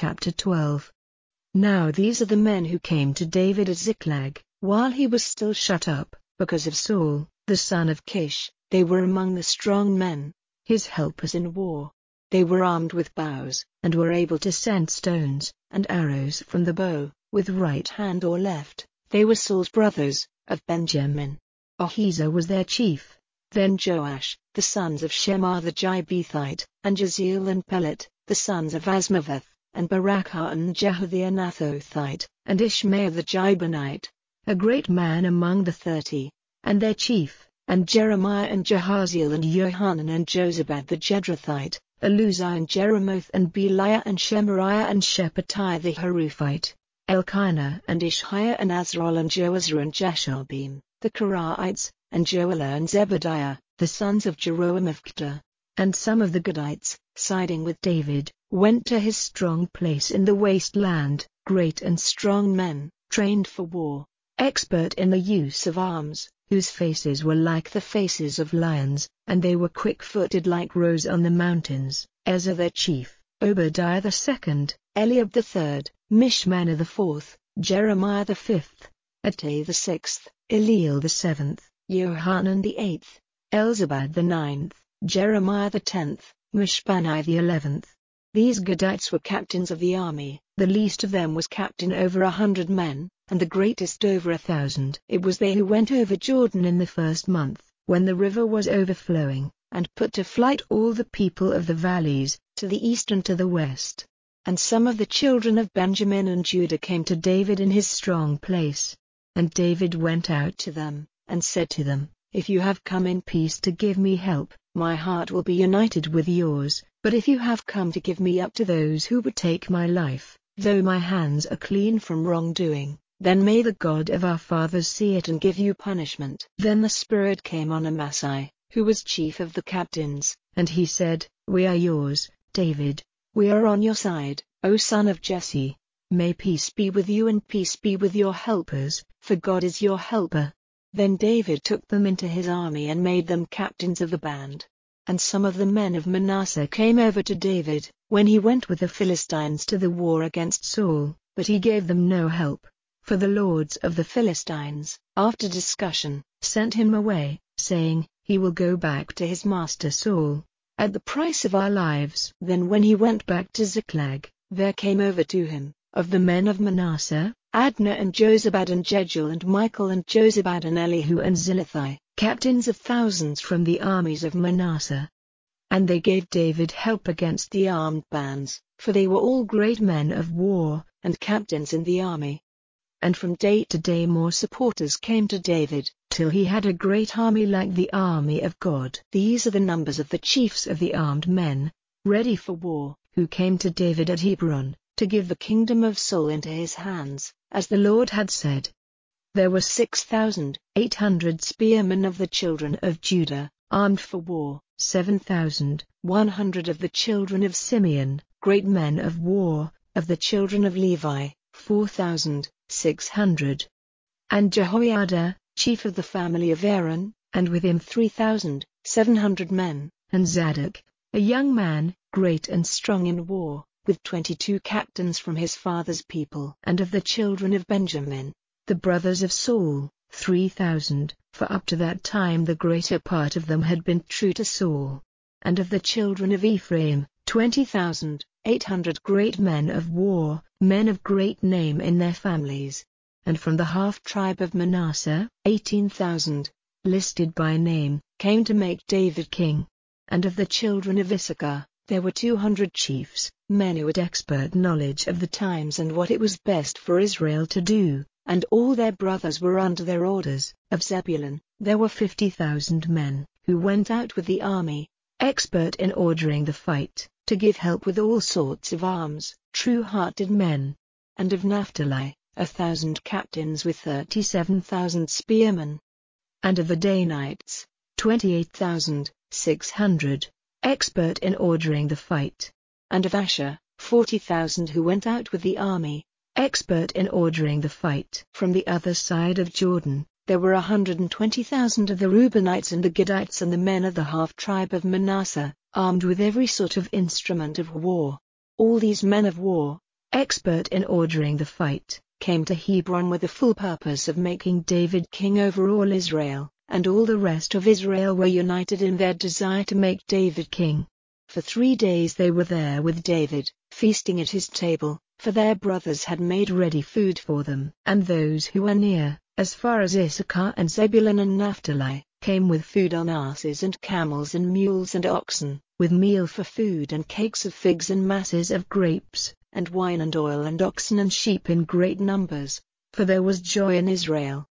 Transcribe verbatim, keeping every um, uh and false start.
chapter twelve. Now these are the men who came to David at Ziklag, while he was still shut up, because of Saul, the son of Kish. They were among the strong men, his helpers in war. They were armed with bows, and were able to send stones and arrows from the bow, with right hand or left. They were Saul's brothers, of Benjamin. Ahiezer was their chief. Then Joash, the sons of Shema the Gibeathite, and Jeziel and Pelet, the sons of Asmaveth, and Barakah and Jehu the Anathothite, and Ishmael the Gibeonite, a great man among the thirty, and their chief, and Jeremiah and Jahaziel and Johanan and Jozabad the Jedrathite, Eluzai and Jeremoth and Beliah and Shemariah and Shephatiah the Haruphite, Elkanah and Ishiah and Azrael and Joazar and Jashobeam, the Korites, and Joelah and Zebediah, the sons of Jeroham of Kedah. And some of the Gadites, siding with David, went to his strong place in the wasteland, great and strong men, trained for war, expert in the use of arms, whose faces were like the faces of lions, and they were quick-footed like roes on the mountains. Ezra their chief, Obadiah the second, Eliab the third, Mishmannah the fourth, Jeremiah the fifth, Attai the sixth, Eliel the seventh, Johanan the eighth, Elzabad the ninth, Jeremiah the tenth, Mishpannai the eleventh. These Gadites were captains of the army. The least of them was captain over a hundred men, and the greatest over a thousand. It was they who went over Jordan in the first month, when the river was overflowing, and put to flight all the people of the valleys, to the east and to the west. And some of the children of Benjamin and Judah came to David in his strong place. And David went out to them, and said to them, If you have come in peace to give me help, my heart will be united with yours, but if you have come to give me up to those who would take my life, though my hands are clean from wrongdoing, then may the God of our fathers see it and give you punishment. Then the Spirit came on Amasai, who was chief of the captains, and he said, We are yours, David, we are on your side, O son of Jesse. May peace be with you and peace be with your helpers, for God is your helper. Then David took them into his army and made them captains of the band. And some of the men of Manasseh came over to David, when he went with the Philistines to the war against Saul, but he gave them no help. For the lords of the Philistines, after discussion, sent him away, saying, He will go back to his master Saul, at the price of our lives. Then when he went back to Ziklag, there came over to him, of the men of Manasseh, Adnah and Jozabad and Jejuel and Michael and Jozabad and Elihu and Zilithai, captains of thousands from the armies of Manasseh. And they gave David help against the armed bands, for they were all great men of war, and captains in the army. And from day to day more supporters came to David, till he had a great army like the army of God. These are the numbers of the chiefs of the armed men, ready for war, who came to David at Hebron, to give the kingdom of Saul into his hands, as the Lord had said. There were six thousand eight hundred spearmen of the children of Judah, armed for war, seven thousand one hundred of the children of Simeon, great men of war, of the children of Levi, four thousand six hundred. And Jehoiada, chief of the family of Aaron, and with him three thousand seven hundred men, and Zadok, a young man, great and strong in war, with twenty-two captains from his father's people. And of the children of Benjamin, the brothers of Saul, three thousand, for up to that time the greater part of them had been true to Saul. And of the children of Ephraim, twenty thousand, eight hundred great men of war, men of great name in their families. And from the half-tribe of Manasseh, eighteen thousand, listed by name, came to make David king. And of the children of Issachar, there were two hundred chiefs, men who had expert knowledge of the times and what it was best for Israel to do, and all their brothers were under their orders. Of Zebulun, there were fifty thousand men, who went out with the army, expert in ordering the fight, to give help with all sorts of arms, true-hearted men. And of Naphtali, a thousand captains with thirty-seven thousand spearmen. And of the Danites, twenty-eight thousand six hundred, expert in ordering the fight. And of Asher, forty thousand who went out with the army, expert in ordering the fight. From the other side of Jordan, there were a hundred and twenty thousand of the Reubenites and the Gadites and the men of the half-tribe of Manasseh, armed with every sort of instrument of war. All these men of war, expert in ordering the fight, came to Hebron with the full purpose of making David king over all Israel, and all the rest of Israel were united in their desire to make David king. For three days they were there with David, feasting at his table, for their brothers had made ready food for them. And those who were near, as far as Issachar and Zebulun and Naphtali, came with food on asses and camels and mules and oxen, with meal for food and cakes of figs and masses of grapes, and wine and oil and oxen and sheep in great numbers, for there was joy in Israel.